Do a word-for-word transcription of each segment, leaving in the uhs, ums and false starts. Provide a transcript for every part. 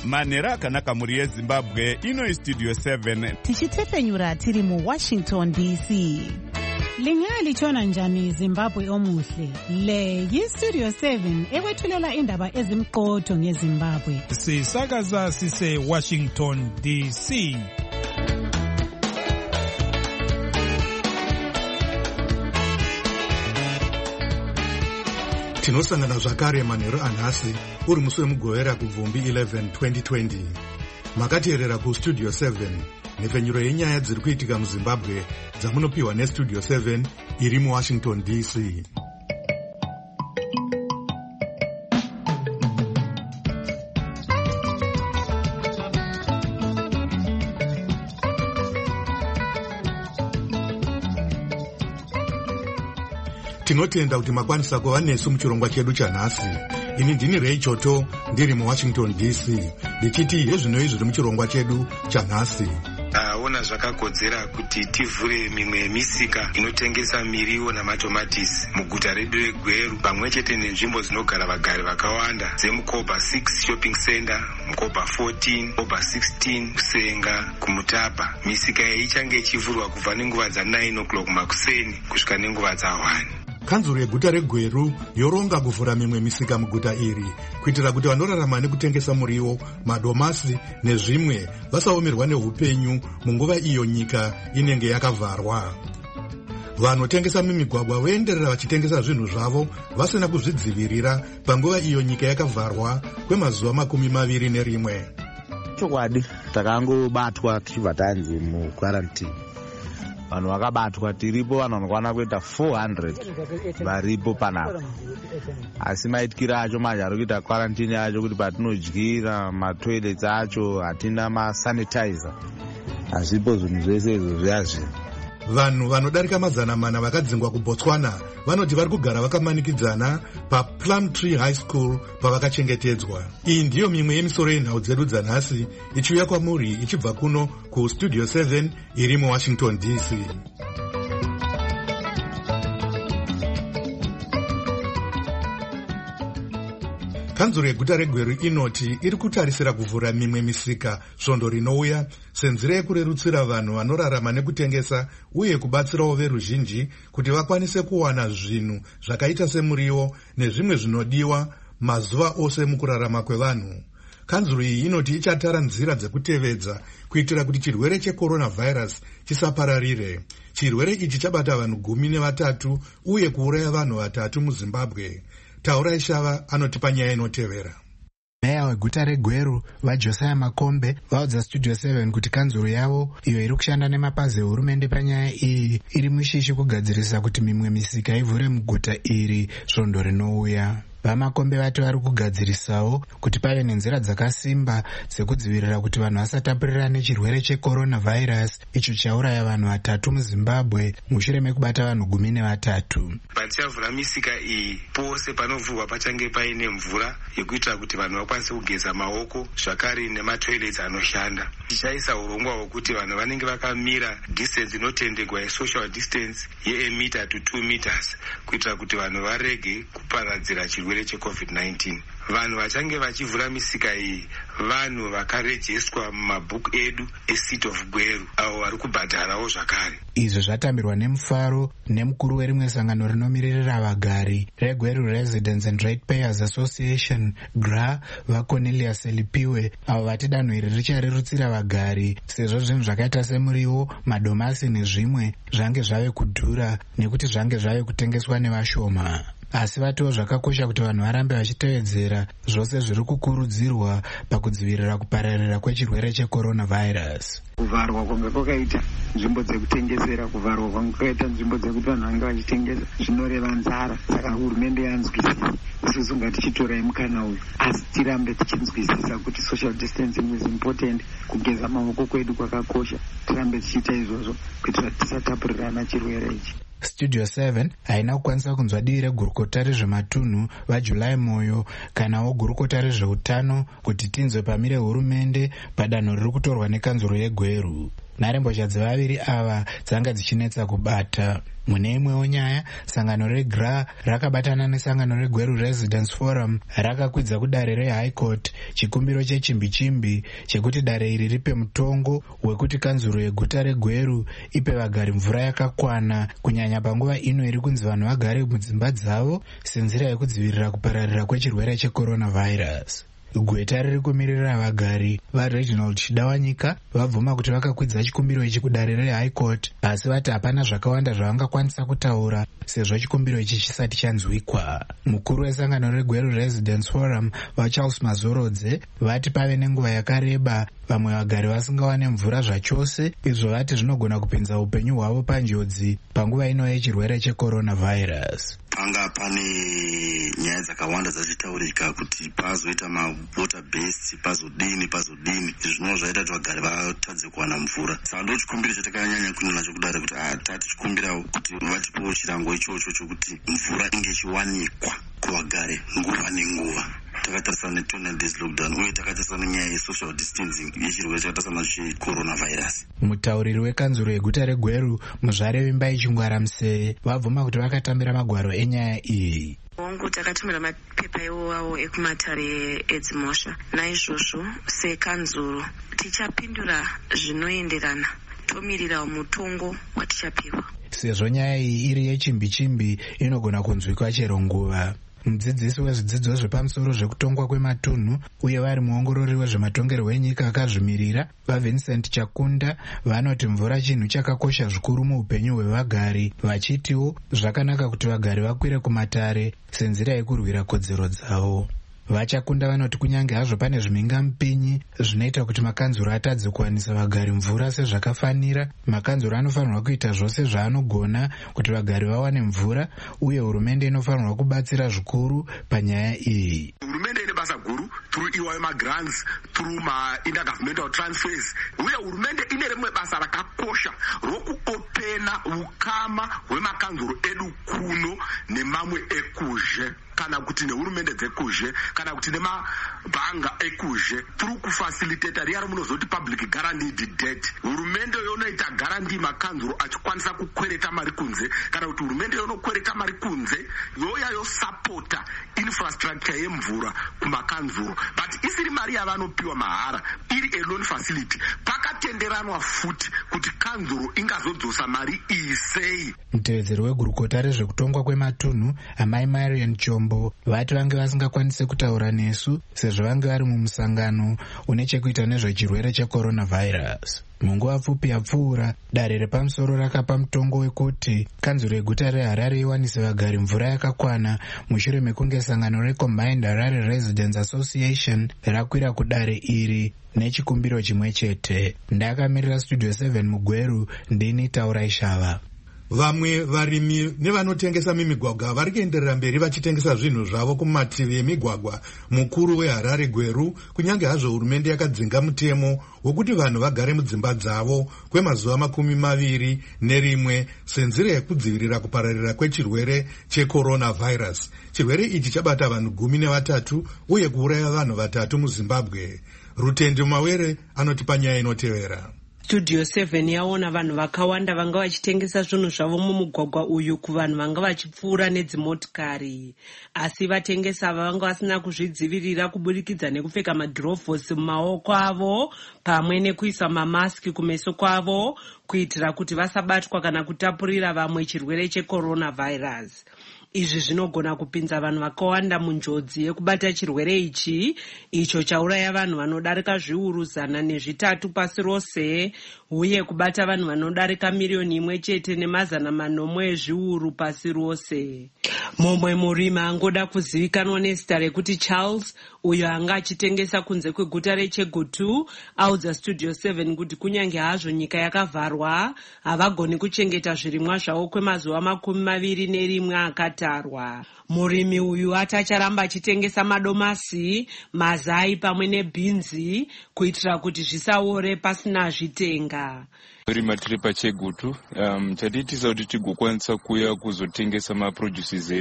manhero akanaka mhuri yezimbabwe. Ino istudio seven tichitefenyura tiri muwashington D C. Lingalitshona njani Zimbabwe omuhle? Le yistudio seven ekwethulela indaba ezimqotho ngeZimbabwe. Sisakaza sise Washington D C. Tinosangana zvakare manhero anhasi uri musi wemugovera kubvumbi eleven twenty twenty. Makateerera kustudio seven, nhefenyuro yenyaya dziri kuitika muZimbabwe dzamunopiwa nestudio seven iri muWashington D C. Tinotenda kuti makwanisa kuva nesu muchirongwa chedu chanhasi. Ini ndini Ray Choto ndiri muWashington D C. Ndichiti hezvinoi zviri muchirongwa chedu chanhasi. Taona zvakakodzera kuti tivhure mimwe yemisika inotengesa miriwo namatomatisi muguta redu reGweru, pamwe chete nenzvimbo dzinogara vagari vakawanda dzemuKobha six shopping center, muKobha fourteen, Kobha sixteen, Kusenga, kuMutapa. Misika iyi ichange ichivhurwa kubva nenguva dza nine o'clock makuseni kusvika nenguva dza one. Kanzuro yeguta reGweru yoronga kuvhura mimwe misika muguta iri kuitira kuti vanorarama nekutengesa muriwo, madomasi nezvimwe vasaomerwa neupenyu munguva iyo nyika inenge yakavharwa. Vanotengesa mumigwagwa voenderera vachitengesa zvinhu zvavo vasina kuzvidzivirira panguva iyo nyika yakavharwa kwemazuva makumi maviri nerimwe. Chokwadi takangobatwa tichibva tanzi muquarantine. Vanhu vakabatwa tiripo vanhu vanokwana kuita four hundred varipo panapa. Asi maitikira acho manje ari kuita quarantine yacho kuti patinodyira matoilets acho hatina masanitizer. Hazvipo zvinhu zvese izvo zviyazvino. Vanhu vanodarika mazana mana vakadzingwa kuBotswana vanoti vari kugara vakamanikidzana paPlumtree High School pavakachengetedzwa. Iyi ndiyo mimwe yemisoro yenhau dzedu dzanhasi ichiuya kwamuri ichibva kuno kustudio seven iri muWashington D C. Kanzuro yeguta reGweru inoti iri kutarisira kuvhura mimwe misika svondo rinouya senzira yekurerutsira vanhu vanorarama nekutengesa uye kubatsirawo veruzhinji kuti vakwanise kuwana zvinhu zvakaita semuriwo nezvimwe zvinodiwa mazuva ose mukurarama kwevanhu. Kanzuro iyi inoti ichatara nzira dzekutevedza kuitira kuti chirwere checoronavirus chisapararire. Chirwere ichi chabata vanhu gumi nevatatu uye kuuraya vanhu vatatu muZimbabwe. Taura Ishava anotipa nyaya inotevera. Meya weguta reGweru vaJosiah Makombe vaudza studio seven kuti kanzuro yavo iyo iri kushanda nemapazi ehurumende panyaya iyi iri mushishi kugadzirisa kuti mimwe misika ivhure muguta iri svondo rinouya. Vamakombe vati vari kugadzirisawo kuti pave nenzira dzakasimba dzekudzivirira kuti vanhu vasatapurirane chirwere checoronavirus icho chauraya vanhu vatatu muZimbabwe mushure mekubata vanhu gumi nevatatu. Patichavhura misika iyi pose panovhurwa pachange paine mvura yekuitira kuti vanhu vakwanise kugeza maoko zvakare nematoilets anoshanda. Tichaisa urongwa hwokuti vanhu vanenge vakamira distance inotendegwa yesocial distance yeemita to two meters kuitira kuti vanhu varege kuparadzira chirwere checovid nineteen. Vanhu vachange vachivhura misika iyi vanhu vakarejestwa mumabhuku edu eCity of Gweru avo vari kubhadharawo zvakare. Izvo zvatambirwa nemufaro nemukuru werimwe sangano rinomiririra vagari reGweru Residents and Ratepayers Association G R A vaCornelius Elipiwe avo vati danho iri richarerutsira vagari sezvo zvinhu zvakaita semuriwo, madomasi nezvimwe zvange zvave kudhura nekuti zvange zvave kutengeswa nevashoma. Asi vatiwo zvakakosha kuti vanhu varambe vachitevedzera zvose zviri kukurudzirwa pakudzivirira kupararira kwechirwere checoronavirus. Kuvharwa kwanga kwakaita nzvimbo dzekutengesera, kuvharwa kwanga kwakaita nzvimbo dzekuti vanhu vange vachitengesa zvinoreva nzara. Saka hurumende yanzwisisa, isusu ngatichitorai mukana uyu, asi tirambe tichinzwisisa kuti social distancing is important, kugeza maoko kwedu kwakakosha. Tirambe tichiita izvozvo kuitira tisatapurirana chirwere ichi. Studio seven haina kukwanisa kunzwa divi regurukota rezvematunhu vaJulai Moyo kanawo gurukota rezveutano kuti tinzwe pamire hurumende padanho riri kutorwa nekanzuro yeGweru. nharembozha dzevaviri ava dzanga dzichinetsa kubata. Mune imwewo nyaya, sangano reG R A rakabatana nesangano reGweru Residence Forum rakakwidza kudare reHigh Court chikumbiro chechimbi-chimbi chekuti dare iri ripe mutongo wekuti kanzuro yeguta reGweru ipe vagari mvura yakakwana, kunyanya panguva ino iri kunzi vanhu vagare mudzimba dzavo senzira yekudzivirira kupararira kwechirwere checoronavirus. Gweta riri kumirira vagari vaReginald Chidawanyika vabvuma kuti vakakwidza chikumbiro ichi kudare reHigh Court, asi vati hapana zvakawanda zvavangakwanisa kutaura sezvo chikumbiro ichi chisati chanzwikwa. Mukuru wesangano reGweru Residence Forum vaCharles Mazorodze vati pave nenguva yakareba vamwe vagari vasingawane mvura zvachose, izvo vati zvinogona kupinza upenyu hwavo panjodzi panguva ino yechirwere checoronavirus. Panga pane nyaya dzakawanda dzachitaurika kuti pazoita mawater based pazodini pazodini izvo zvaita kuti vagari vatadze kuwana mvura. Saka ndo chikumbiro chatakanyanya kuenda nacho kudare kuti tati chikumbirawo kuti vatipewo chirango ichocho chokuti mvura inge ichiwanikwa kuvagari nguva nenguva. Takatarisana ne-twenty days lockdown uye takatarisana nenyaya ye-social distancing yechirwere chakatarisana checoronavirus. Mutauriri wekanzuro yeguta reGweru muzvare vimba ichingwara museye vabvuma kuti vakatambira magwaro enyaya iyi. Wangu takatumira mapepa iwawo ekumatare edzimosha. Naizvozvo sekanzuro tichapindura zvinoenderana, tomirira mutongo watichapiwa. Sezvo nyaya iyi iri yechimbi-chimbi inogona kunzwikwa chero nguva. Mudzidzisi wezvidzidzo zvepamusoro zvekutongwa kwematunhu uye vari muongorori wezvematongerwo enyika akazvimirira vaVincent Chakunda vanoti mvura chinhu chakakosha zvikuru muupenyu hwevagari, vachitiwo zvakanaka kuti vagari vakwire kumatare senzira yekurwira kodzero dzavo. Vachakunda vanoti kunyange hazvo pane zvimhingamupinyi zvinoita kuti makanzuro atadze kuwanisa vagari mvura sezvakafanira, makanzuro anofanirwa kuita zvose zvaanogona kuti vagari vawane mvura, uye hurumende inofanirwa kubatsira zvikuru panyaya iyi. Hurumende ine basa guru through E Y M grants, through ma intergovernmental transfers, uye hurumende ine rimwe basa rakakosha rokuopena ukama hwemakanzuro edu kuno nemamwe ekuzhe, kana kuti nehurumende dzekuzhe, kana kuti nemabhanga ekuzhe, through kufacilitate riya munozoti public guaranteed debt. Hurumende yonoita guarantee makanzuro achikwanisa kukwereta mari kunze, kana kuti hurumende yonokwereta mari kunze yoya yosapota infrastructure yemvura kumakanzuro, but isiri mari yavanopiwa mahara, iri a loan facility. Pakatenderanwa futi kuti kanzuro ingazodzosa mari iyi sei. Mutevedzeri wegurukota rezvekutongwa kwematunhu amai Marian Chombo vati vange vasingakwanise kutaura nesu sezvo vange vari mumusangano une chekuita nezvechirwere checoronavirus. Munguva pfupi yapfuura, dare repamusoro rakapa mutongo wekuti kanzuro yeguta reHarare iwanise vagari mvura yakakwana mushure mekunge sangano reCombined Harare Residents Association rakwira kudare iri nechikumbiro chimwe chete. Ndakamirira Studio seven muGweru, ndini Taura Ishava. Vamwe varimi nevanotengesa mimigwagwa vari kuenderera mberi vachitengesa zvinhu zvavo kumativi emigwagwa mukuru weHarare Gweru, kunyange hazvo hurumende yakadzinga mutemo wokuti vanhu vagare mudzimba dzavo kwemazuva makumi maviri nerimwe senzira yekudzivirira kupararira kwechirwere checoronavirus. Chirwere ichi chabata vanhu gumi nevatatu uye kuuraya vanhu vatatu muZimbabwe. Rutendi Mawere anotipa nyaya inotevera. Studio seven yaona vanhu vakawanda vanga vachitengesa zvinhu zvavo mumugwagwa uyu kuvanhu vanga vachipfuura nedzimotikari, asi vatengesa vanga vasina kuzvidzivirira kuburikidza nekupfeka magirovhosi mumaoko avo pamwe nekuisa mamaski kumeso kwavo kuitira kuti vasabatwa kana kutapurira vamwe chirwere checoronavirus. Izvi zvinogona kupinza vanhu vakawanda munjodzi yekubata chirwere ichi, icho chauraya vanhu vanodarika zviuru zana nezvitatu pasi rose, uye kubata vanhu vanodarika miliyoni imwe chete nemazana manomwe ezviuru pasi rose. Mumwe murimi angoda kuzivikanwa nezita rekuti Charles, uyo anga achitengesa kunze kweguta reChegutu, audza Studio seven kuti kunyange hazvo nyika yakavharwa, havagoni kuchengeta zvirimwa zvavo kwemazuva makumi maviri nerimwe akatarwa. Murimi uyu atacharamba achitengesa madomasi, mazai pamwe nebhinzi kuitira kuti zvisaore pasina zvitenga. Rima tiri paChegutu, um, chatiitisa kuti tigokwanisa kuya kuzotengesa maproduces edu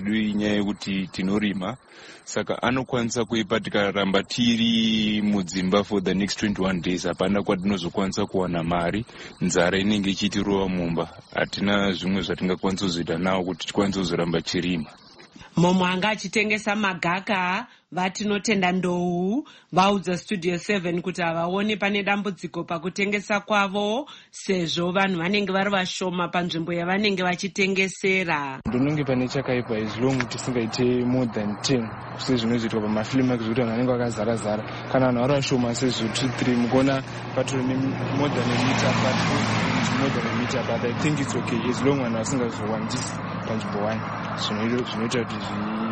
yedu inyaya yekuti tinorima, saka anokwanisa kuipa tikaramba tiri mudzimba for the next twenty-one days. Hapana kwatinozokwanisa kuwana mari, nzara inenge ichitirova mumba. Hatina zvimwe zvatingakwanisa kuzoita nawo kuti tikwanise kuzoramba chirima. Momwe anga achitengesa magaka vatinotenda ndou vaudza Studio seven kuti havaoni pane dambudziko pakutengesa kwavo sezvo vanhu vanenge vari vashoma panzvimbo yavanenge vachitengesera. Ndinenge pane chakaipa as long tisingaite more than ten sezvinozoitwa pamafilimu zvekuti vanhu vanenge vakazara zara. Kana vanhu vari vashoma sezvo two three mukona patori more than a meter but more than a meter but I think it's okay as long vanhu vasingazowandisi panzvimbo one zvinoita kuti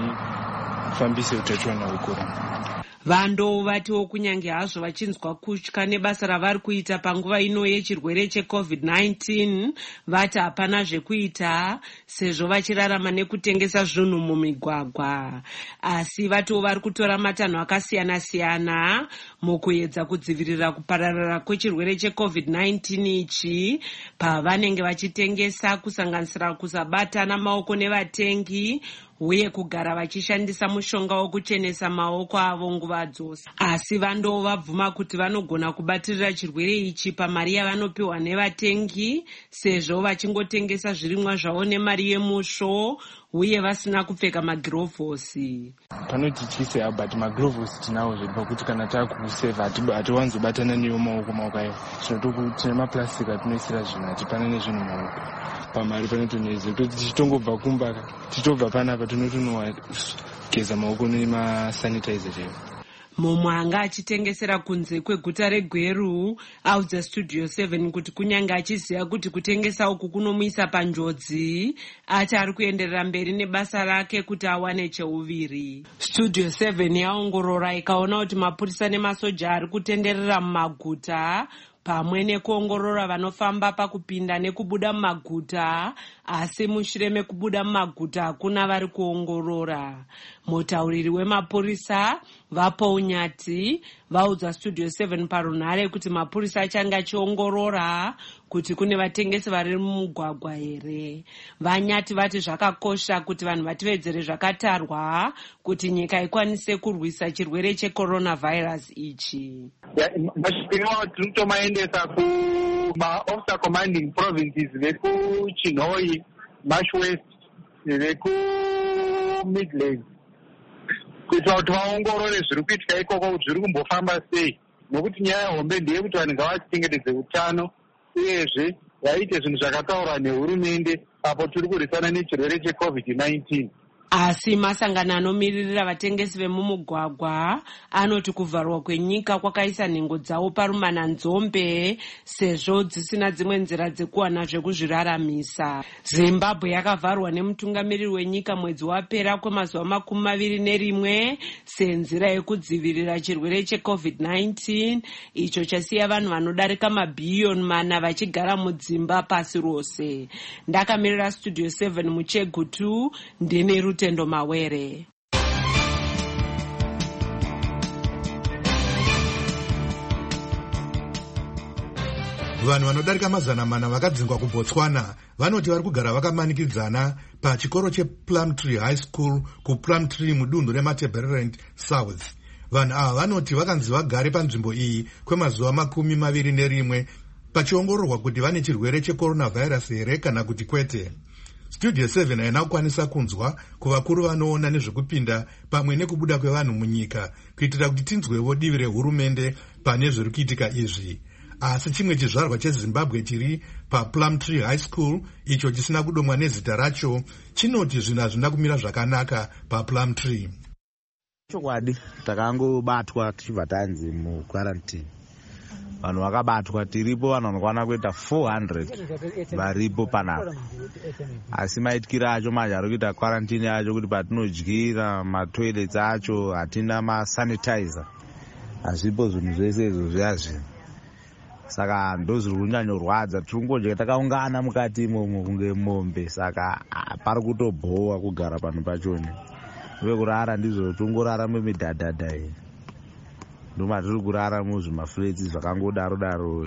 zvifambise utachiwana hwekorona. Vando vatiwo kunyange hazvo vachinzwa kutya nebasa ravari kuita panguva ino yechirwere checovid nineteen, vati hapana zvekuita sezvo vachirarama nekutengesa zvinhu mumigwagwa. Asi vatiwo vari kutora matanho akasiyana siyana mukuedza kudzivirira kupararira kwechirwere checovid nineteen ichi pavanenge vachitengesa, kusanganisira kusabatana maoko nevatengi uye kugara vachishandisa mushonga wokuchenesa maoko avo nguva dzose. Asi vando vabvuma kuti vanogona kubatirira chirwere ichi pamari yavanopiwa nevatengi sezvo vachingotengesa zvirimwa zvavo nemari yemusvo uye vasina kupfeka magirovhosi. Panotityisa but magirovhosi tinawo zviri pakuti kana taakuseva hatiwanzobatana newo maoko maoko ayo. Zvinotoku tine maplastic atinoisira zvinhu hatipana nezvinhu maoko. Pamari panotoneze kuti tichitongobva kumba tichitobva panapa tinotonogeza maoko nemasanitizer chaiwo. Momwe anga achitengesera kunze kweguta reGweru audza Studio seven kuti kunyange achiziva kuti kutengesa uku kunomuisa panjodzi, ati ari kuenderera mberi nebasa rake kuti awane cheuviri. Studio seven yaongorora ikaona kuti mapurisa nemasoja ari kutenderera mumaguta pamwe nekuongorora vanofamba pakupinda nekubuda mumaguta, asi mushure mekubuda mumaguta hakuna vari kuongorora. Mutauriri wemapurisa Vapo Unyati vaudza Studio seven parunhare kuti mapurisa achange achiongorora kuti kune vatengesi vari mumugwagwa here. Vanyati vati zvakakosha kuti vanhu vativedzere zvakatarwa kuti nyika ikwanise kurwisa chirwere checoronavirus ichi. Masvipiro tinotomaendesa kumaofficer commanding provinces vekuChinhoi, Marsh West, vekuMidlands kuitira kuti vaongorore zviri kuitika ikoko kuti zviri kumbofamba sei, nokuti nyaya hombe ndeyekuti vanhu ngavachengetedze utano uyezve vaite zvinhu zvakataurwa nehurumende apo tiri kurwisana nechirwere checovid nineteen. Asi masangano anomiririra vatengesi vemumugwagwa anoti kuvharwa kwenyika kwakaisa nhengo dzavo parumana nzombe sezvo dzisina dzimwe nzira dzekuwana zvekuzviraramisa. Zimbabwe yakavharwa nemutungamiriri wenyika mwedzi wapera kwemazuva makumi maviri nerimwe senzira yekudzivirira chirwere checovid nineteen, icho chasiya vanhu vanodarika mabhiyoni mana vachigara mudzimba pasi rose. Ndakamirira Studio seven muChegutu, ndine Rute Tendo Mawere. Vanhu vanodarika mazana mana vakadzingwa kuBotswana vanoti vari kugara vakamanikidzana pachikoro chePlumtree High School kuPlumtree mudunhu reMatabeleland South. Vanhu ava vanoti vakanzi vagare panzvimbo iyi kwemazuva makumi maviri nerimwe pachiongororwa kuti vane chirwere checoronavirus here kana kuti kwete. Studio seven haina kukwanisa kunzwa kuvakuru vanoona nezvekupinda pamwe nekubuda kwevanhu munyika kuitira kuti tinzwevo divi rehurumende pane zviri kuitika izvi. Asi chimwe chizvarwa cheZimbabwe chiri paPlumtree High School, icho chisina kudomwa nezita racho, chinoti zvinhu hazvina kumira zvakanaka paPlumtree. Chokwadi takangobatwa tichibva tanzi muquarantine. Vanhu vakabatwa tiripo vanhu vanokwana kuita four hundred varipo panapa. Asi maitikira acho manje ari kuita quarantine yacho kuti patinodyira matoilets acho hatina masanitizer. Hazvipo zvinhu zvese izvozvo hazvino. Saka ndozviri kunyanyorwadza, tiringodya takaungana mukati imomo kunge mombe, saka pari kutobhowa kugara panhu pachoni. Uye kurara ndizvo tongorara mumidhadhadha iyi. Ndomatiri kurara muzvimaflats zvakangodaro daro.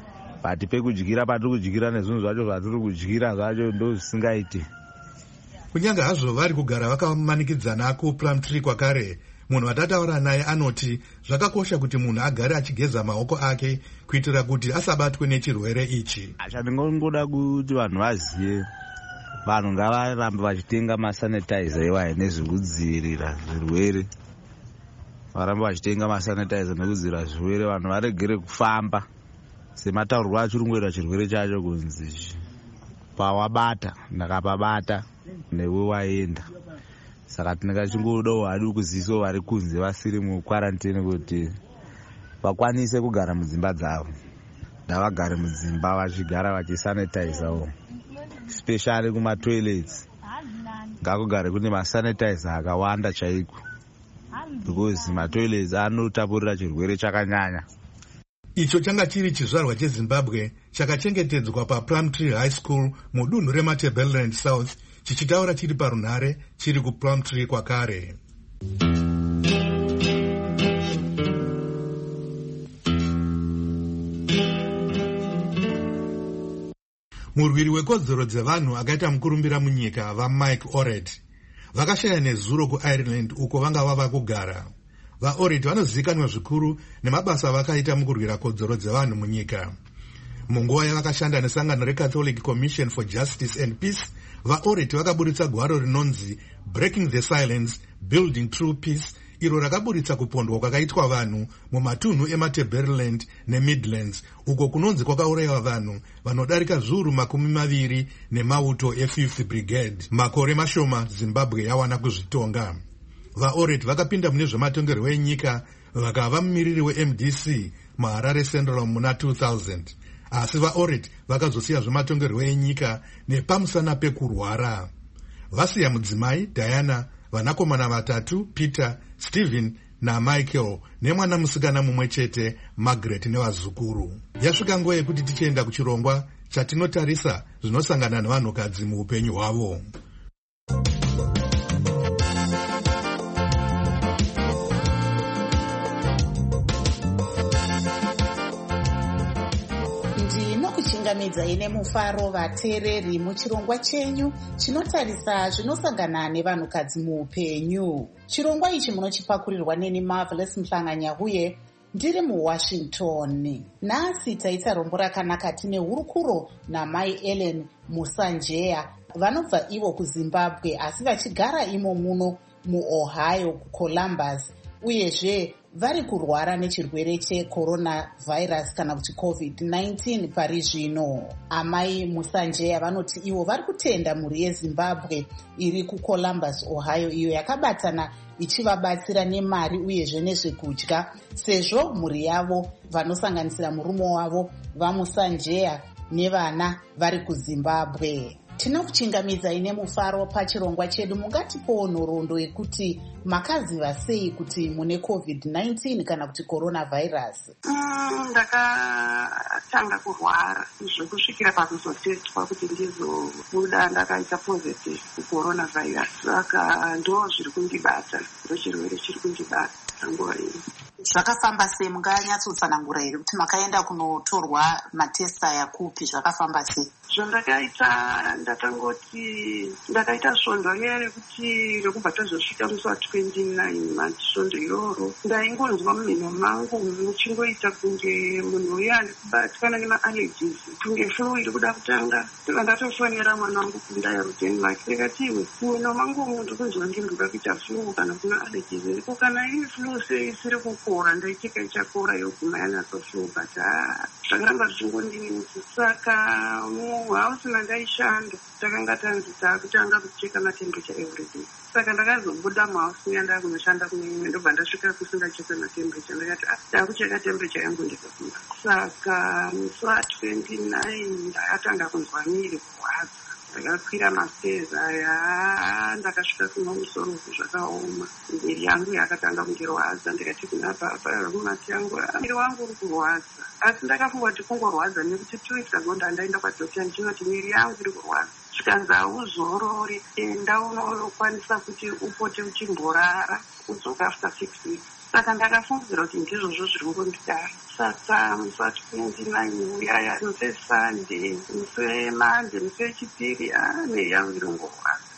But pekudyira patiri kudyira nezvinhu zvacho zvatiri kudyira zvacho ndozvisingaiti. kunyange hazvo vari kugara vakamanikidzana kuplumtree kwakare, munhu watataura naye anoti zvakakosha kuti munhu agare achigeza maoko ake kuitira kuti asabatwe nechirwere ichi. Chandingongoda kuti vanhu vazive, vanhu ngavarambe vachitenga masanitizer iwayo nezvekudzivirira zvirwere. Varambe vachitenga masanitizer nekudzivirira zvirwere. Vanhu varegere kufamba sematauriro achiri kungoita chirwere chacho kunzi pawabata ndakapabata newe waenda. Saka tinenge chingodawo hadi kuzivisawo vari kunze vasiri mukwarantini kuti vakwanise kugara mudzimba dzavo. Ndavagare mudzimba vachigara vachisanitizawo, especially kumatoilets. Ngakugare kune masanitizer akawanda chaiko, because matoilets anotapurira chirwere chakanyanya. Icho changa chiri chizvarwa cheZimbabwe chakachengetedzwa paPlumtree High School mudunhu reMatabeleland South, chichitaura chiri parunhare chiri kuPlumtree kwakare. Murwiri wekodzero dzevanhu akaita mukurumbira munyika vaMike Orred vakashaya nezuro kuIreland uko vanga vava kugara. VaOrred vanozivikanwa zvikuru nemabasa avakaita mukurwira kodzero dzevanhu munyika. Munguva yavakashanda nesangano reCatholic Commission for Justice and Peace, vaOrred vakaburitsa gwaro rinonzi Breaking the Silence, Building True Peace, iro rakaburitsa kupondwa kwakaitwa vanhu mumatunhu eMatabeleland neMidlands, uko kunonzi kwakaurayiwa vanhu vanodarika zviuru makumi maviri nemauto eFifth Brigade. Makore mashoma Zimbabwe yawana kuzvitonga. VaOrred vakapinda mune zvematongerwo enyika vakava mumiriri weM D C muHarare Central muna two thousand. Asi vaOrred vakazosiya zvematongerwo enyika nepamusana pekurwara. Vasiya mudzimai Diana, vanakomana vatatu Peter, Stephen naMichael, nemwana musikana mumwe chete Margaret nevazukuru. Yasvika nguva yekuti tichienda kuchirongwa chatinotarisa zvinosangana nevanhukadzi muupenyu hwavo. Ndinokuchingamidza ine mufaro vateereri muchirongwa chenyu chinotarisa zvinosangana nevanhukadzi muupenyu. Chirongwa ichi munochipakurirwa neni Marvelous Mhlanganya uye ndiri muWashington. Nhasi taita rombo rakanaka tine hurukuro naMai Ellen Musanjeya vanobva ivo kuZimbabwe asi vachigara imo muno muOhio kuColumbus, uyezve vari kurwara nechirwere cheCoronavirus kana kuti COVID nineteen pari zvino. Amai Musanjeya vanoti ivo vari kutenda mhuri yeZimbabwe iri kuColumbus, Ohio, iyo yakabatana ichivabatsira nemari uyezve nezvekudya, sezvo mhuri yavo vanosanganisira murume wavo vaMusanjeya nevana vari kuZimbabwe. Tinokuchingamidza ine mufaro pachirongwa chedu. Mungatipowo nhoroondo yekuti makaziva sei kuti mune COVID nineteen kana kuti coronavirus? Mm, ndakatanga kurwara zvekusvikira pakuzotestwa kuti ndizobuda ndakaita positive kucoronavirus. Saka ndo zviri kundibata, ndo chirwere chiri kundibata nguva iyi. Zvakafamba sei? Munganyatsotsanangura here kuti makaenda kunotorwa matest aya kupi? Zvakafamba sei? Zvandakaita ndakangoti ndakaita svondo riya rekuti rekubva tazosvika musi wa twenty-nine masvondo iroro ndaingonzwa mumhino mangu muchingoita kunge munhu uya ari kubatikana nemaallergies, kunge flu iri kuda kutanga. Ndakatofonera mwana wangu kundaya ruDenmark ndikati iwe mumhino mangu muntu kunzwa ndindoda kuita flu kana kuna allergies iriko, kana iri flu sei isiri kukora ndaicheka ichakora yoguma yanatoflu, but zvakaramba zvichingondinetsa. Saka muhouse mandaishanda takanga tanzi taakutanga kucheka matemperature everyday. Saka ndakazobuda muhouse uya ndava kunoshanda kuneimwe ndobva ndasvika kusingachekwe matemperature. Ndakati taakucheka temperature yangu ndikakunda. Saka musi wa twenty-nine ndakatanga kunzwa mwiri kurwadza. Ndakakwira mastairs aya ndakasvika kuno musoro zvakaoma, mwiri yangu yakatanga kungirwadza. Ndikati kuna baba rumati yangu mwiri wangu uri kurwadza, asi ndakafunga kuti kungorwadza nekuti two weeks ago ndandaenda kwadhokita ndichinoti mwiri yangu iri kurwadza. Zvikanzi hauzorori, enda unokwanisa kuti upote uchimborara udzoka after six weeks. Saka ndakafungidzira kuti ndizvozvo zviri kungondidara. Saka musi wa twenty-nine uyaya musi weSunday, musi weMonday, musi wechipiri mwiri yangu iri kungorwadza.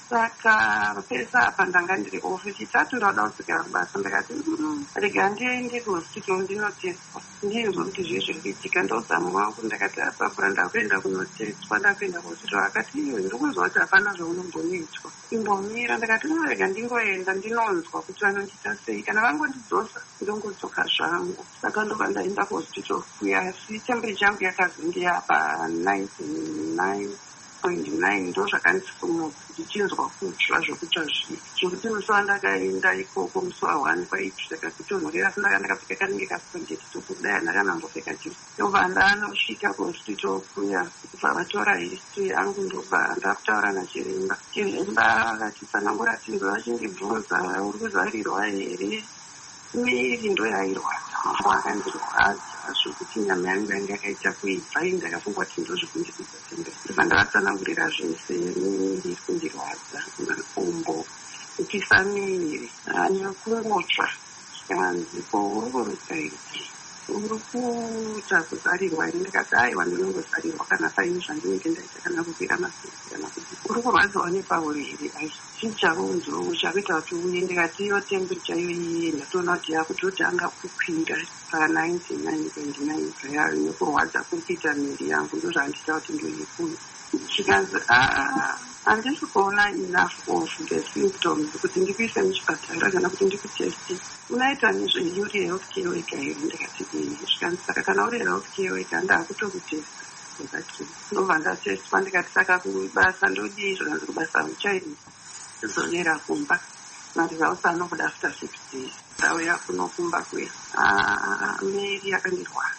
saka pesa apa ndanga ndiri ofu. Chitatu ndauda kudzokera kubasa ndakati rega ndiende kuhospital ndinoteswa ndinzwa kuti zvii zviri kuitika. Ndaudza mumwe wangu ndakati apapura ndakuenda kunoteswa. Ndakuenda kuhospital akati iwe ndiri kuzwa kuti hapana zvaunombonoitwa imbomira. Ndakati norega ndingoenda ndinonzwa kuti vanondiita sei, kana vangondidzosa ndongodzoka zvangu. Saka ndobva ndaenda kuhospital kuyasi temperature yangu yakazenge yapa ninety-nine point nine ndo zvakandisumudza ndichinzwa kutsva zvokutsva zvii zvokuti musi wandakaenda ikoko musi wahwani kwaitsvika kutonhorera sindaka ndakapfeka kanenge kasipongeti tokudaya ndakanambopfeka chii ndobva ndanosvika kuhospital kuya kubva vatora history yangu ndobva ndakutaura nachiremba. Chiremba akati tsanangura chinhu vachindibvunza uri kuzarirwa here miri ndo yairwadza akandirwadza zvokuti nyama yangu yange yakaita kuibva ndakafunga kuti ndo zvekundikuita sembe ndobva ndavatsanangurira zvese miri iri kundirwadza makumbo kupisa miri nekungotsva zvikanzi ko uri kuruka iti uri kuita kuzarirwa ini ndikati aiwa ndinongozarirwa kana paini zvandinenge ndaita kana kupira masiku kana kuti uri kurwadziwa nepauri here ai chichaunzo chakuita kuti uye ndikati iyo temperature iyo iye ndatoona kuti yakutotanga kukwira pa ninety-nine point nine yayo nekurwadza kuri kuita miri yangu ndozvandiita kuti ndoikuyo. Chikanzi handisi kuona enough of the symptoms kuti ndikuise muchipatara kana kuti ndikutesti unaita nezveuri health care wega here. Ndikati zvikanzi saka kana uri health care wega ndakutokutesta ndikati ndobva ndatestwa. ndikati saka kubasa ndodii zvikanzi kubasa muchaini zonera kumba marizausi anobuda after six days ndauya kunokumba kuya miri yakandirwadza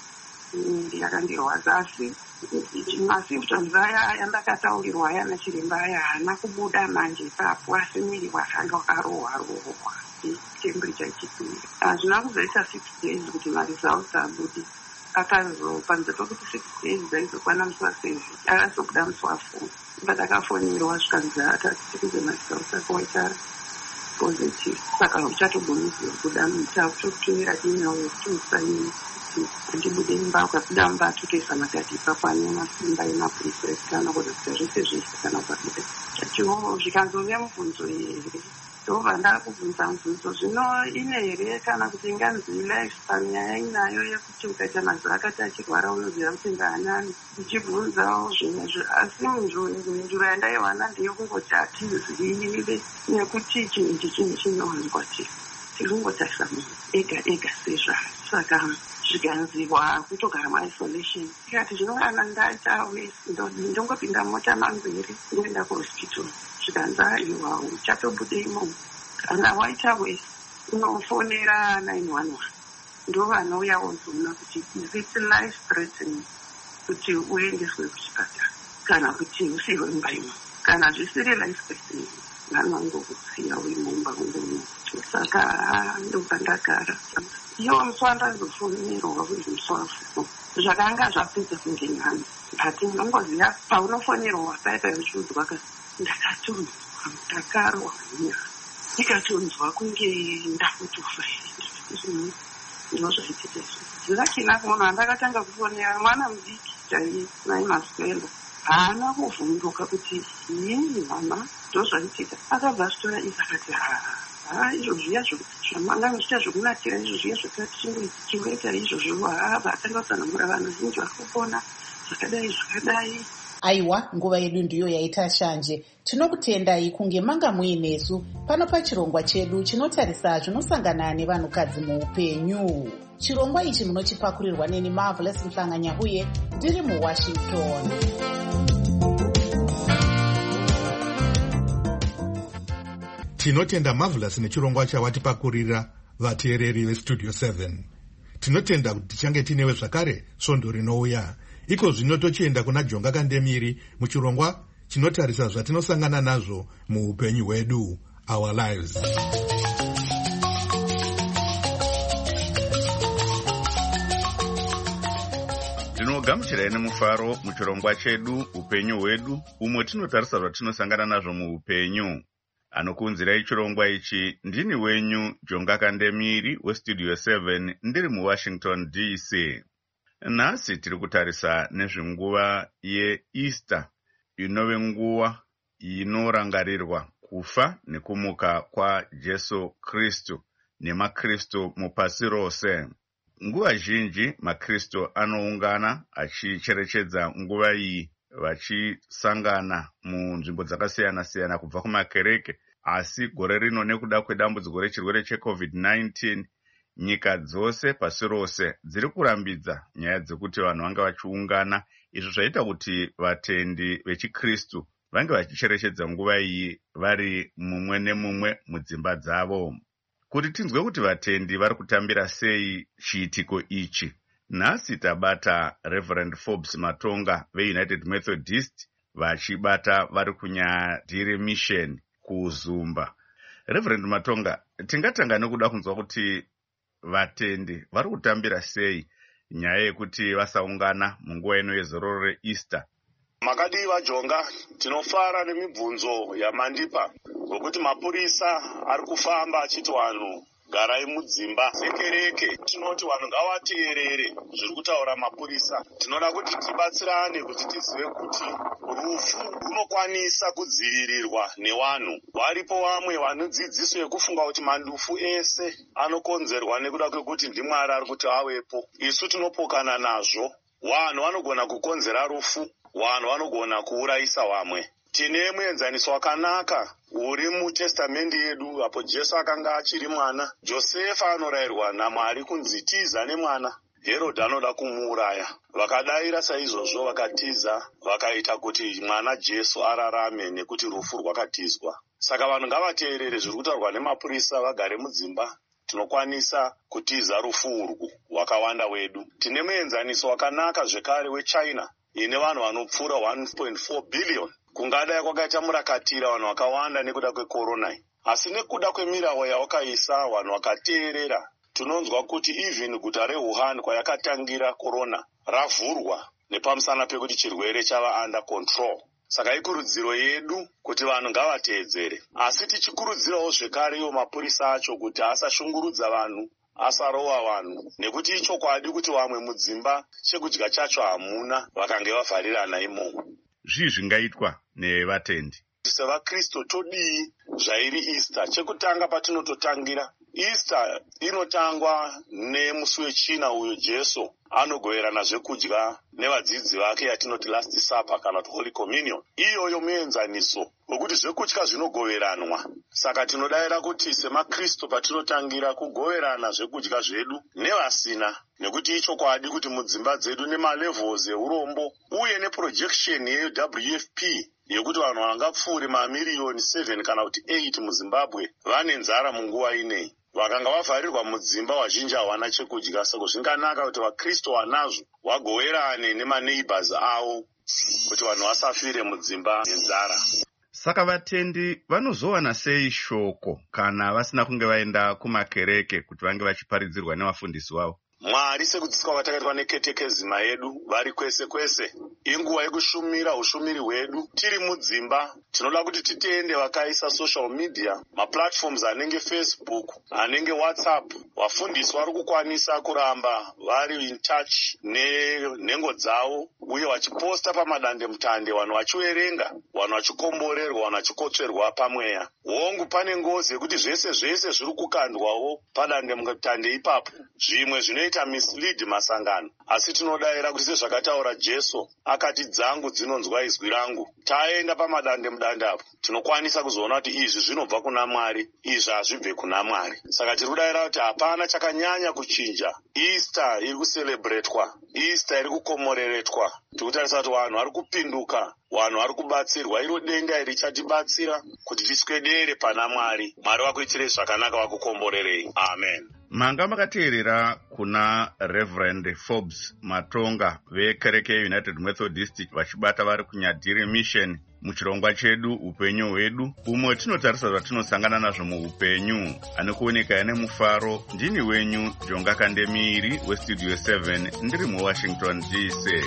miri yakandirwadza asi masymptoms aya yandakataurirwa aya nachiremba aya haana kubuda manje ipapo asi miri wakanga wakarohwa rohwa temperature ichipiri. Hazvina kuzoita six days kuti marizausi abudi. Akazopanze pekuti six days dzaizokwana musi waseven akazobuda musi wafour ndakakafonirwa zvikanzi atati kuze marizausi ako waita positive saka uchatogoni kuzobuda takutokutumira email yekuti usaini kuti handibude imba ukabuda mumba atotoisa magadi ipapo ane masimba emapuriseti kana kuda kuti zvese zvese kana ukabuda chachiwo zvikanzove mubvunzo here ndobva ndakubvunza mubvunzo zvino ine here kana kuti inganzi lifespan yainayo yekuti ukaita mazuva akati achirwara unoziva kuti ndaanani ndichibvunzawo zvimwe asi munzvimbo yandaiwana ndeyekungoti hatizivive nekuti chinhu ichi chinhu chinowanzwa ti tiri kungotarisa munhu ega ega sezvaro saka zvikanziwa kutogara muisolation tikati zvinongana ndaita ndongopinda mota mambiri ndoenda kuhospital zvikanza iwa uchatobude imo kana waita wese unofonera nine one one ndo vanouya wozoona kuti is life threatening kuti uendeswe kuchipatara kana kuti usiwe mumba imo kana zvisiri life threatening vanongokusiya uri mumba ungono saka ndobva ndagara iwo musi wandazofonerwa kuti musi wafuno zvakanga zvapedza kunge nhani ati ndongoziva paunofonerwa paipa uchiudzwa kasi ndakatonzwa ndakarwa nya ndikatonzwa kunge ndakutofa ndo zvaitika zvakina kuona ndakatanga kufonera mwana mudiki chaiye nai maswenda haana kuvhunduka kuti yini mama ndo zvaitika akabva zvitora izi akati ha izvo zviya zvamanga muchiita zvokunatira izvo zviya zvakati chingoita izvozvo haaba atanga kutsanangura vanhu zinji vari kupona zvakadai zvakadai. Aiwa, nguva yedu ndiyo yaita shanje. Tinokutendai kunge manga muinesu pano pachirongwa chedu chinotarisa zvinosangana nevanhukadzi muupenyu. Chirongwa ichi munochipakurirwa neni Marvelous Mhlanganya uye ndiri muWashington. Tinotenda Marvelous nechirongwa chawatipakurira vateereri veStudio seven. Tinotenda kuti tichange tinewe zvakare svondo rinouya. Iko zvino tochienda kuna Jonga Kandemiri muchirongwa chinotarisa zvatinosangana nazvo muupenyu hwedu, our lives. Tinogamuchirai nemufaro muchirongwa chedu upenyu hwedu, umwe tinotarisa zvatinosangana nazvo muupenyu. Anokunzirai chirongwa ichi ndini wenyu Jonga Kandemiri weStudio seven ndiri muWashington D C. Nhasi tiri kutarisa nezvenguva yeEaster, inove nguva inorangarirwa kufa nekumuka kwaJesu Kristu nemakristu mupasi rose. Nguva zhinji makristu anoungana achicherechedza nguva iyi vachisangana munzvimbo dzakasiyana-siyana kubva kumakereke, asi gore rino nekuda kwedambudziko rechirwere checovid nineteen nyika dzose pasi rose dziri kurambidza nyaya dzekuti vanhu vange vachiungana. Izvo zvaita kuti vatendi vechikristu vange vachicherechedza nguva iyi vari mumwe nemumwe mudzimba dzavo. Kuti tinzwe kuti vatendi vari kutambira sei chiitiko ichi, nhasi tabata Reverend Forbes Matonga veUnited Methodist vachibata vari kunyadhiri mission kuZumba. Reverend Matonga, tingatanga nekuda kunzwa kuti vatendi vari kutambira sei nyaya yekuti vasaungana munguva ino yezororo reEaster. Makadiva Jonga, tinofara nemibvunzo yamandipa ngokuti mapurisa ari kufamba achiti vanhu garai mudzimba sekereke. Tinoti vanhu ngavateerere zviri kutaura mapurisa. Tinoda kuti tibatsirane kuti tizive kuti rufu runokwanisa kudzivirirwa nevanhu. Varipo vamwe vanodzidziso yekufunga kuti mandufu ese anokonzerwa nekuda kwekuti ndiMwari ari kuti avepo. Isu tinopokana nazvo. Vanhu vanogona kukonzera rufu, vanhu vanogona kuurayisa vamwe. Tine muenzaniso wakanaka uri mutestamende yedu apo Jesu akanga achiri mwana. Josefa anorayirwa naMwari kunzi tiza nemwana. Herodhi anoda kumuuraya. Vakadayira saizvozvo vakatiza vakaita kuti mwana Jesu ararame nekuti rufu rwakatizwa. Saka vanhu ngavateerere zviri kutaurwa nemapurisa, vagare mudzimba. Tinokwanisa kutiza rufu urwu wakawanda wedu. Tine muenzaniso wakanaka zvekare weChina ine vanhu vanopfuura one point four billion. Kungadai kwakaita murakatira vanhu vakawanda nekuda kwekorona. Asi nekuda kwemirawo yawakaisa vanhu vakateerera, tinonzwa kuti even guta reWuhan kwayakatangira korona ravhurwa nepamusana pekuti chirwere chava under control. Saka ikurudziro yedu kuti vanhu ngavateedzere. Asi tichikurudzirawo zvekare iwo mapurisa acho kuti asashungurudza vanhu, asarova vanhu, nekuti ichokwadi kuti vamwe mudzimba chekudya chacho hamuna vakange vavharirana imomo. Zvii zvingaitwa nevatendi? SevaKristu todii zvairi Easter? Chekutanga patinototangira, Easter inotangwa nemusi wechina uyo Jesu anogoverana zvekudya nevadzidzi vake yatinoti Last Supper kana kuti Holy Communion. Iyoyo muenzaniso wekuti zvekudya zvinogoveranwa. Saka tinodayira kuti semakristu patinotangira kugoverana zvekudya zvedu nevasina, nekuti ichokwadi kuti mudzimba dzedu nemalevels eurombo uye neprojection ye-W F P yekuti vanhu vangapfuure mamiriyoni seven kana kuti eight muZimbabwe vane nzara munguva inei. Vakanga vavharirwa mudzimba, vazhinji hawana chekudya. Saka zvinganaka kuti vaKristu vanazvo vagoverane nemaneighbors avo kuti vanhu vasafire mudzimba nenzara. Saka vatendi vanozowana sei shoko kana vasina kunge vaenda kumakereke kuti vange vachiparidzirwa nevafundisi wavo? Mwari sekudzidziswa kwatakaitwa neketekezima yedu vari kwese kwese, inguva yekushumira ushumiri hwedu tiri mudzimba. Tinoda kuti titende vakaisa social media, maplatforms anenge Facebook, anenge WhatsApp. Vafundisi vari kukwanisa kuramba vari in touch nenhengo dzavo uye vachiposta pamadande mutande, vanhu vachiverenga, vanhu vachikomborerwa, vanhu vachikotsverwa pamweya. Hongu pane ngozi yekuti zvese zvese zviri kukandwawo padande mutande ipapo, zvimwe zvinoita mislead masangano. Asi tinodayira kuti sezvakataura Jesu akati dzangu dzinonzwa izwi rangu, taenda pamadande mudande apo tinokwanisa kuzoona kuti izvi zvinobva kuna Mwari, izvi hazvibve kuna Mwari. Saka tiri kudayira kuti hapana chakanyanya kuchinja. Easter iri kuselebretwa, Easter iri kukomoreretwa. Tiri kutarisa kuti vanhu vari kupinduka, vanhu vari kubatsirwa. Iro denda iri richatibatsira kuti tiswedere pana Mwari. Mwari vakuitire zvakanaka, vakukomborerei. Amen. Manga makateerera kuna Reverend Forbes Matonga vekereke United Methodist vachibata vari kunyadhiri mission muchirongwa chedu upenyu hwedu, umwe tinotarisa zvatinosangana nazvo muupenyu. Anokuoneka ine mufaro, ndini wenyu Jonga Kandemiri weStudio seven, ndiri muWashington D C.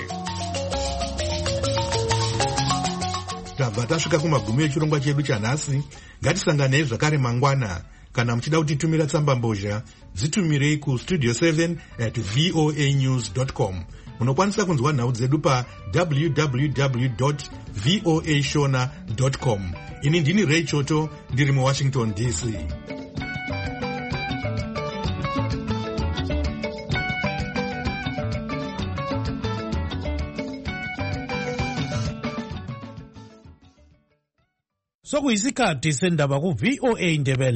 Tabva tasvika kumagumi echirongwa chedu chanhasi. Ngatisanganei zvakare mangwana. Kana muchida kutitumira tsamba mbozha, dzitumirei ku studio seven at voa news dot com. munokwanisa kunzwa nhau dzedu pa w w w dot voa shona dot com. Ini ndini Ray Choto, ndiri muWashington D C. Sokuyisikhathi sendaba ku V O A Ndebele.